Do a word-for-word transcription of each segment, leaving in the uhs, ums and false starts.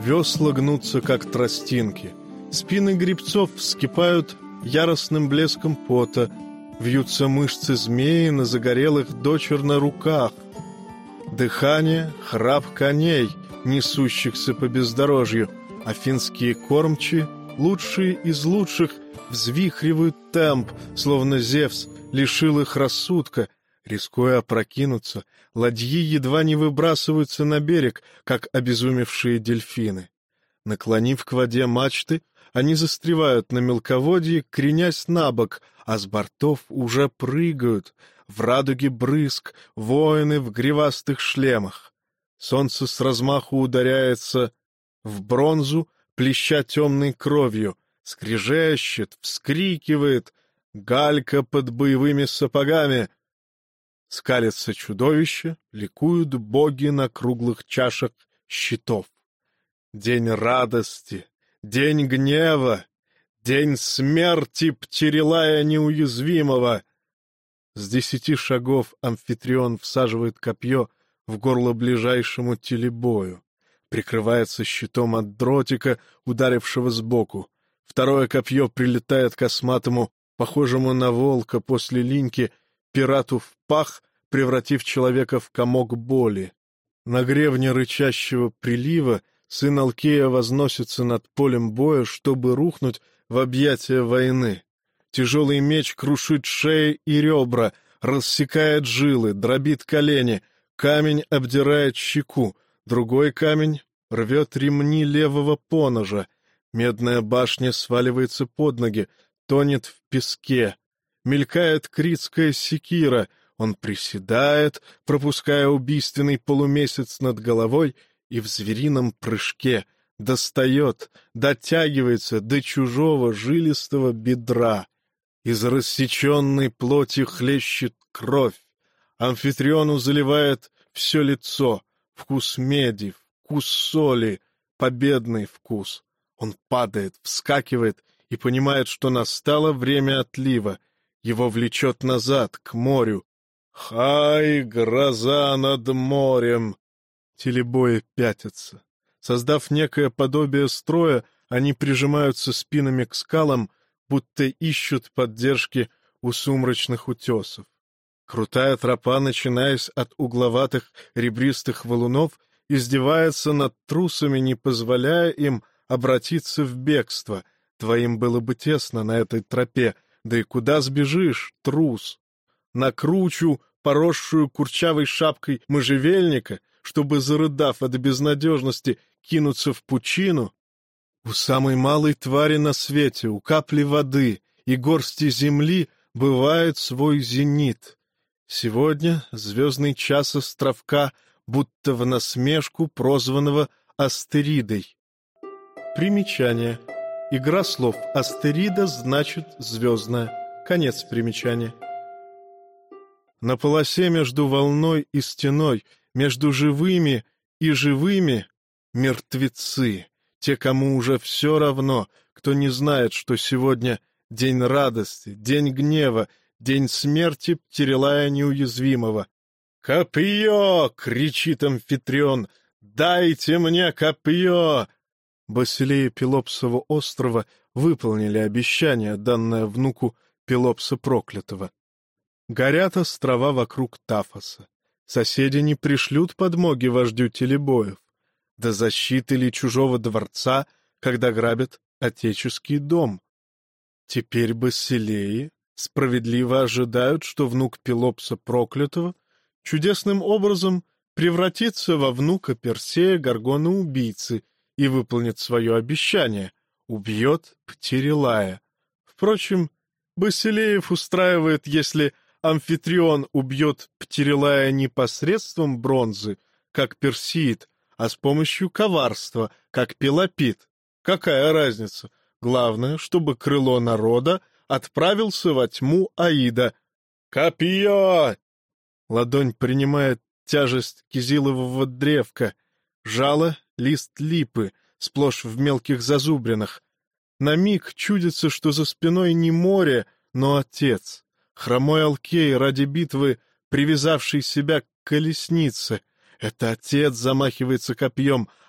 Весла гнутся, как тростинки. Спины гребцов вскипают яростным блеском пота. Вьются мышцы змеи на загорелых дочерно руках. Дыхание — храп коней, несущихся по бездорожью, а финские кормчи, лучшие из лучших, взвихривают темп, словно Зевс лишил их рассудка. Рискуя опрокинуться, ладьи едва не выбрасываются на берег, как обезумевшие дельфины. Наклонив к воде мачты, они застревают на мелководье, кренясь на бок, а с бортов уже прыгают. В радуге брызг воины в гривастых шлемах. Солнце с размаху ударяется в бронзу, плеща темной кровью, скрежещет, вскрикивает, галька под боевыми сапогами. Скалится чудовище, ликуют боги на круглых чашах щитов. День радости, день гнева, день смерти Птерелая неуязвимого. С десяти шагов Амфитрион всаживает копье в горло ближайшему телебою, прикрывается щитом от дротика, ударившего сбоку. Второе копье прилетает к косматому, похожему на волка после линьки, пирату в пах, превратив человека в комок боли. На гребне рычащего прилива сын Алкея возносится над полем боя, чтобы рухнуть в объятия войны. Тяжелый меч крушит шеи и ребра, рассекает жилы, дробит колени, камень обдирает щеку, другой камень рвет ремни левого поножа, медная башня сваливается под ноги, тонет в песке. Мелькает критская секира, он приседает, пропуская убийственный полумесяц над головой, и в зверином прыжке достает, дотягивается до чужого жилистого бедра. Из рассеченной плоти хлещет кровь. Амфитриону заливает все лицо, вкус меди, вкус соли, победный вкус. Он падает, вскакивает и понимает, что настало время отлива. Его влечет назад, к морю. «Хай, гроза над морем!» Телебои пятятся. Создав некое подобие строя, они прижимаются спинами к скалам, будто ищут поддержки у сумрачных утесов. Крутая тропа, начинаясь от угловатых ребристых валунов, издевается над трусами, не позволяя им обратиться в бегство. Твоим было бы тесно на этой тропе, да и куда сбежишь, трус? На кручу, поросшую курчавой шапкой можжевельника, чтобы, зарыдав от безнадежности, кинуться в пучину? У самой малой твари на свете, у капли воды и горсти земли бывает свой зенит. Сегодня звездный час островка, будто в насмешку прозванного Астеридой. Примечание. Игра слов «Астерида» значит «звездная». Конец примечания. На полосе между волной и стеной, между живыми и живыми — мертвецы, те, кому уже все равно, кто не знает, что сегодня день радости, день гнева, день смерти Птерелая неуязвимого. «Копье!» — кричит Амфитрион. «Дайте мне копье!» Басилеи Пелопсова острова выполнили обещание, данное внуку Пелопса проклятого. Горят острова вокруг Тафоса. Соседи не пришлют подмоги вождю телебоев. До защиты ли чужого дворца, когда грабят отеческий дом? Теперь Басилеи справедливо ожидают, что внук Пелопса проклятого чудесным образом превратится во внука Персея Горгона-убийцы и выполнит свое обещание — убьет Птерелая. Впрочем, Басилеев устраивает, если Амфитрион убьет Птерелая не посредством бронзы, как Персеид, а с помощью коварства, как Пелопид. Какая разница? Главное, чтобы крыло народа отправился во тьму Аида. «Копье!» Ладонь принимает тяжесть кизилового древка, жало — лист липы, сплошь в мелких зазубринах. На миг чудится, что за спиной не море, но отец. Хромой Алкей, ради битвы привязавший себя к колеснице. Это отец замахивается копьем,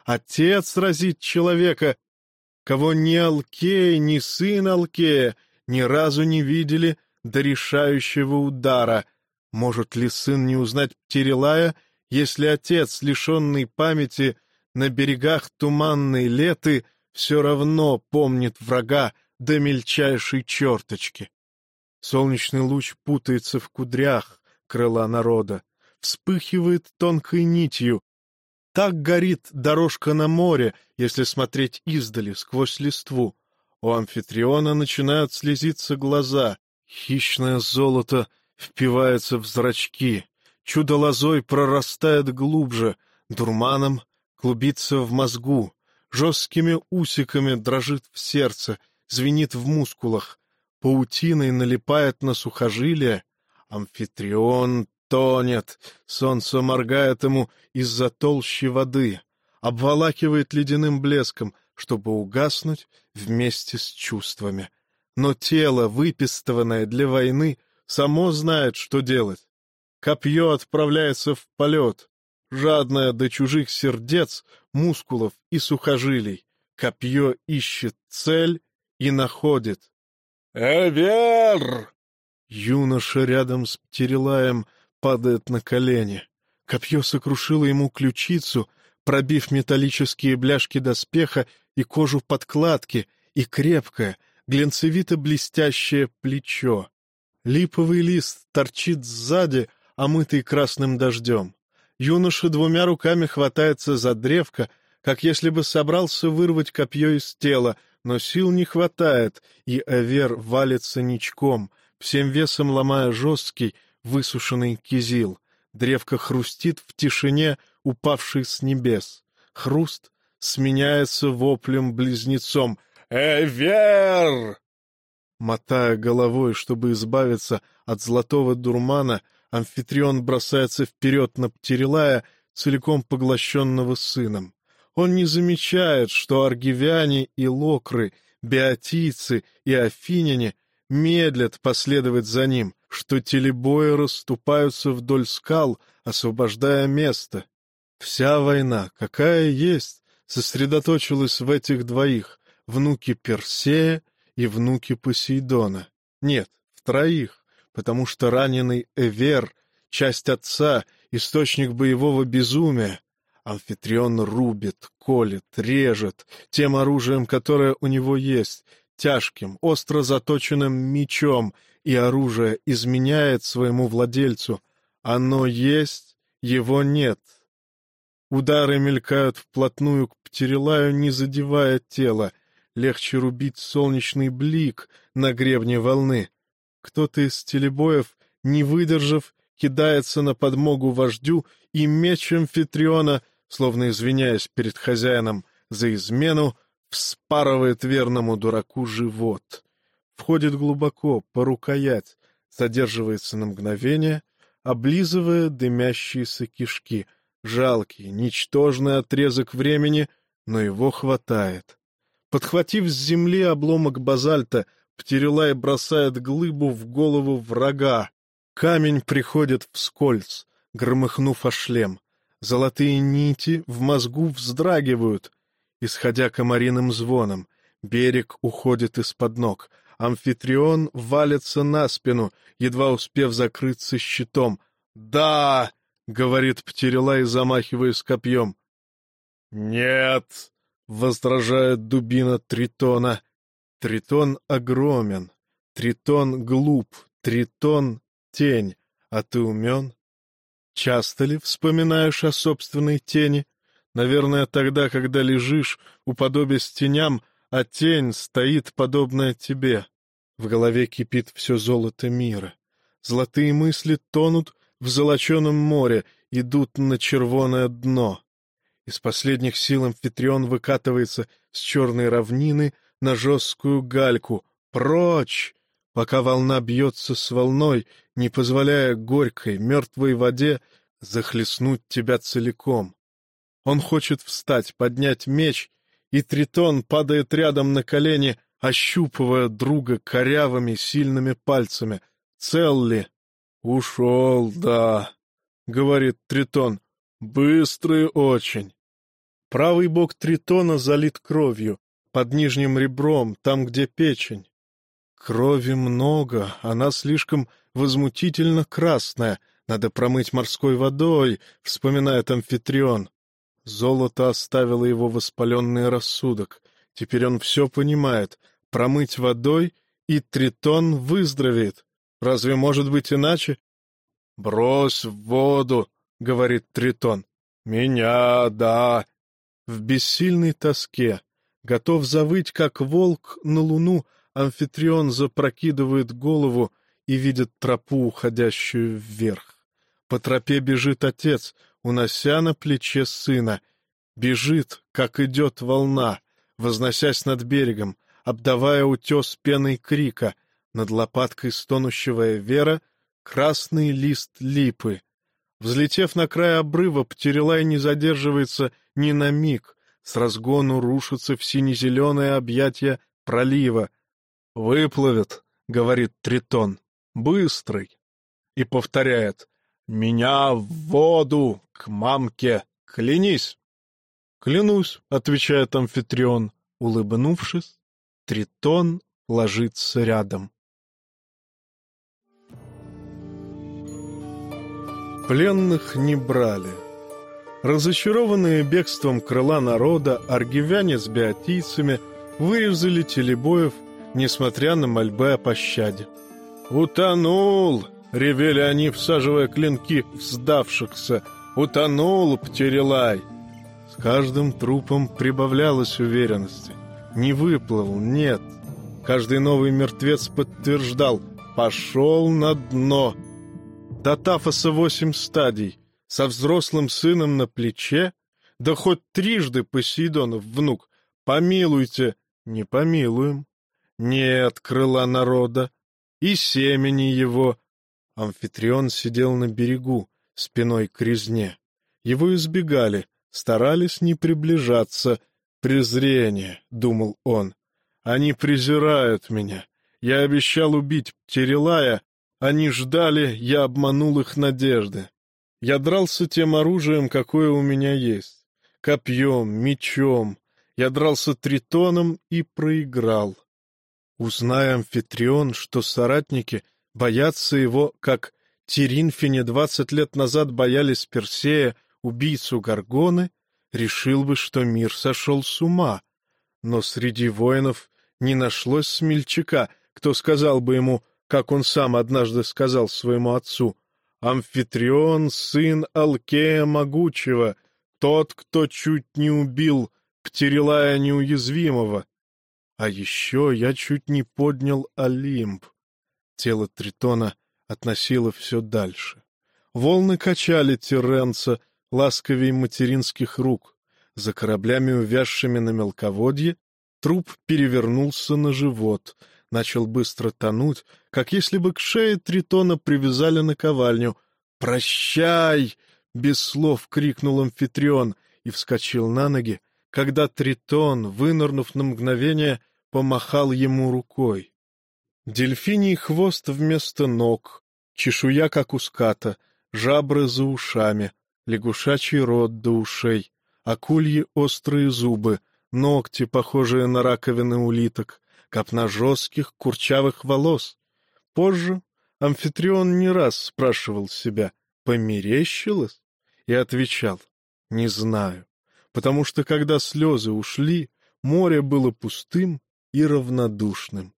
Отец разит человека, кого ни Алкей, ни сын Алкея ни разу не видели до решающего удара. Может ли сын не узнать Птерелая, если отец, лишенный памяти, на берегах туманной Леты, все равно помнит врага до мельчайшей черточки? Солнечный луч путается в кудрях крыла народа, вспыхивает тонкой нитью. Так горит дорожка на море, если смотреть издали, сквозь листву. У Амфитриона начинают слезиться глаза, хищное золото впивается в зрачки, чудо лозой прорастает глубже, дурманом клубится в мозгу, жесткими усиками дрожит в сердце, звенит в мускулах, паутиной налипает на сухожилия. Амфитрион тонет, солнце моргает ему из-за толщи воды, обволакивает ледяным блеском, чтобы угаснуть вместе с чувствами. Но тело, выпистованное для войны, само знает, что делать. Копье отправляется в полет, жадное до чужих сердец, мускулов и сухожилий. Копье ищет цель и находит. «Эвер!» Юноша рядом с Птерелаем падает на колени. Копье сокрушило ему ключицу, пробив металлические бляшки доспеха и кожу подкладки, и крепкое, глянцевито-блестящее плечо. Липовый лист торчит сзади, омытый красным дождем. Юноша двумя руками хватается за древко, как если бы собрался вырвать копье из тела, но сил не хватает, и Эвер валится ничком, всем весом ломая жесткий, высушенный кизил. Древко хрустит в тишине, упавшей с небес. Хруст сменяется воплем-близнецом. «Эвер!» Мотая головой, чтобы избавиться от золотого дурмана, Амфитрион бросается вперед на Птерелая, целиком поглощенного сыном. Он не замечает, что аргивяне и локры, беотийцы и афиняне медлят последовать за ним, что телебои расступаются вдоль скал, освобождая место. Вся война, какая есть, сосредоточилась в этих двоих, внуке Персея и внуке Посейдона. Нет, в троих, потому что раненый Эвер, часть отца, источник боевого безумия. Амфитрион рубит, колет, режет тем оружием, которое у него есть, тяжким, остро заточенным мечом, и оружие изменяет своему владельцу. Оно есть, его нет. Удары мелькают вплотную к Птерелаю, не задевая тело. Легче рубить солнечный блик на гребне волны. Кто-то из телебоев, не выдержав, кидается на подмогу вождю, и меч Амфитриона, словно извиняясь перед хозяином за измену, вспарывает верному дураку живот. Входит глубоко, по рукоять, задерживается на мгновение, облизывая дымящиеся кишки. Жалкий, ничтожный отрезок времени, но его хватает. Подхватив с земли обломок базальта, Птерелай бросает глыбу в голову врага. Камень приходит вскользь, громыхнув о шлем. Золотые нити в мозгу вздрагивают, исходя комариным звоном. Берег уходит из-под ног. Амфитрион валится на спину, едва успев закрыться щитом. «Да!» — говорит Птерелай, замахиваясь копьем. «Нет!» — возражает дубина Тритона. Тритон огромен, Тритон глуп, Тритон — тень, а ты умен? Часто ли вспоминаешь о собственной тени? Наверное, тогда, когда лежишь, уподобясь теням, а тень стоит, подобная тебе. В голове кипит все золото мира. Золотые мысли тонут в золоченом море, идут на червоное дно. Из последних сил Амфитрион выкатывается с черной равнины на жесткую гальку. Прочь! Пока волна бьется с волной, не позволяя горькой, мертвой воде захлестнуть тебя целиком. Он хочет встать, поднять меч, и Тритон падает рядом на колени, ощупывая друга корявыми, сильными пальцами. Цел ли? «Ушел, да», — говорит Тритон. «Быстрый очень». Правый бок Тритона залит кровью, под нижним ребром, там, где печень. Крови много, она слишком возмутительно красная, надо промыть морской водой, вспоминает Амфитрион. Золото оставило его воспаленный рассудок. Теперь он все понимает. Промыть водой, и Тритон выздоровеет. Разве может быть иначе? «Брось в воду», — говорит Тритон. «Меня, да». В бессильной тоске, готов завыть, как волк на луну, Амфитрион запрокидывает голову и видит тропу, уходящую вверх. По тропе бежит отец, унося на плече сына. Бежит, как идет волна, возносясь над берегом, обдавая утес пеной крика. Над лопаткой стонущего Вера красный лист липы. Взлетев на край обрыва, Птерелай не задерживается ни на миг. С разгону рушится в сине-зеленое объятие пролива. «Выплывет», — говорит Тритон, — «быстрый». И повторяет: «Меня в воду, к мамке, клянись». «Клянусь», — отвечает Амфитрион. Улыбнувшись, Тритон ложится рядом. Пленных не брали. Разочарованные бегством крыла народа, аргивяне с беотийцами вырезали телебоев, несмотря на мольбы о пощаде. «Утонул!» — ревели они, всаживая клинки в сдавшихся. «Утонул, Птерелай!» С каждым трупом прибавлялась уверенности. Не выплыл, нет. Каждый новый мертвец подтверждал: «Пошел на дно». До Тафоса восемь стадий, со взрослым сыном на плече, да хоть трижды Посейдонов внук. Помилуйте, не помилуем. Нет крыла народа и семени его. Амфитрион сидел на берегу, спиной к резне. Его избегали, старались не приближаться. «Презрение», — думал он, — «они презирают меня. Я обещал убить Птерелая, они ждали, я обманул их надежды. Я дрался тем оружием, какое у меня есть, копьем, мечом. Я дрался тритоном и проиграл. Узнай, Амфитрион, что соратники боятся его, как Тиринфине двадцать лет назад боялись Персея, убийцу Горгоны, решил бы, что мир сошел с ума. Но среди воинов не нашлось смельчака, кто сказал бы ему, как он сам однажды сказал своему отцу: «Амфитрион, сын Алкея Могучего, тот, кто чуть не убил Птерелая Неуязвимого. А еще я чуть не поднял Олимп». Тело Тритона относило все дальше. Волны качали Тирренца ласковей материнских рук. За кораблями, увязшими на мелководье, труп перевернулся на живот, начал быстро тонуть, как если бы к шее Тритона привязали наковальню. «Прощай!» — без слов крикнул Амфитрион и вскочил на ноги, когда Тритон, вынырнув на мгновение, помахал ему рукой. Дельфиний хвост вместо ног, чешуя, как у ската, жабры за ушами, лягушачий рот до ушей, акульи острые зубы, ногти, похожие на раковины улиток, копна жестких курчавых волос. Позже Амфитрион не раз спрашивал себя, померещилось? И отвечал: не знаю, потому что, когда слезы ушли, море было пустым и равнодушным.